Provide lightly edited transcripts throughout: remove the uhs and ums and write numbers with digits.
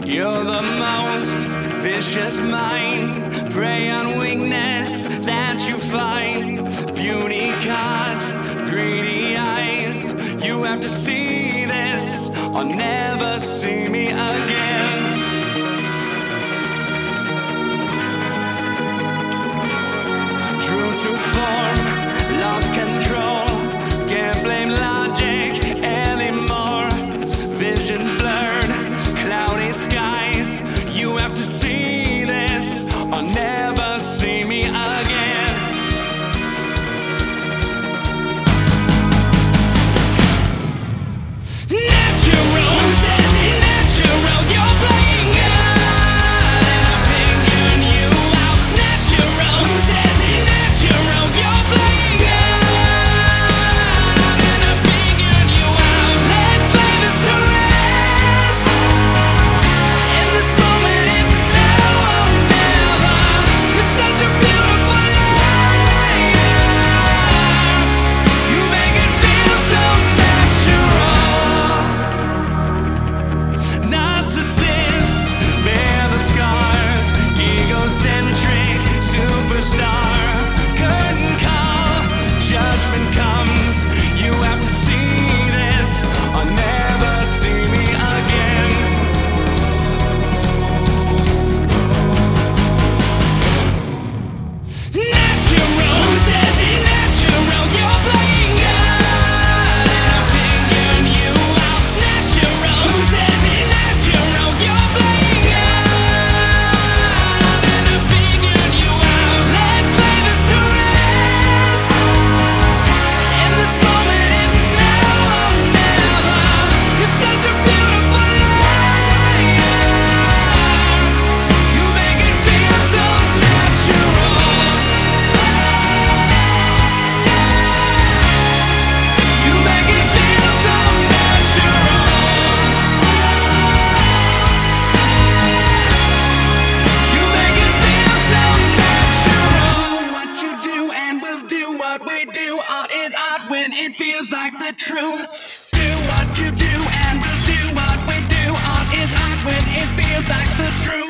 You're the most vicious mind, prey on weakness that you find. Beauty caught, greedy eyes. You have to see this or never see me again. True to form, lost control. Can't blame logic anymore. Visions blurred, cloudy skies. You have to see this or never see me again. Natural, says it's natural. You're playing God, and I figured you out. Natural, says it's natural. You're playing God, and I figured you out. Let's lay this to rest. In this moment, it's now or never. You're such a beautiful liar. You make it feel so natural. Narcissist, bear the scars. Egocentric superstar. Curtain call, judgment comes. You have to see this or never see me again. Natural, says it's natural. You're playing God, and I figured you out. Natural, says it's natural. You're playing God, and I figured you out. Let's lay this to rest. In this moment, it's now or never. You're such a beautiful liar. You make it feel so natural. You make it feel so natural. You make it feel so natural. Do what you do and we'll do what we do. Art is art when it feels like the truth. Do what you do and we'll do what we do. Art is art when it feels like the truth.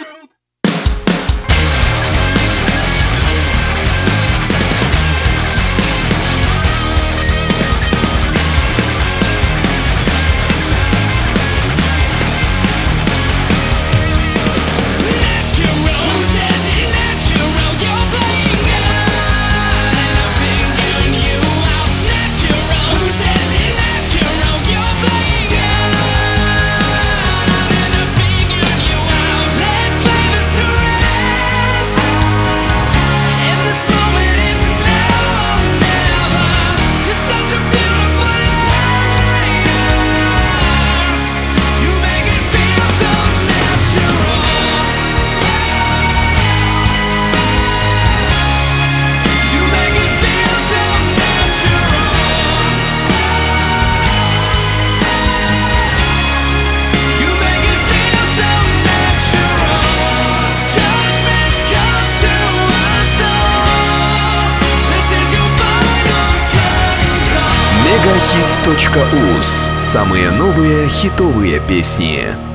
Natural, says it's natural. You're playing God, and I figured you out. Natural, says it's natural. You're playing God, and I figured you out. Let's lay this to rest. In this moment, it's now or never. You're such a beautiful liar. You make it feel so natural. You make it feel so natural. You make it feel so natural. Judgment comes to us all. This is your final curtain call. Megahit.uz. Самые новые хитовые песни.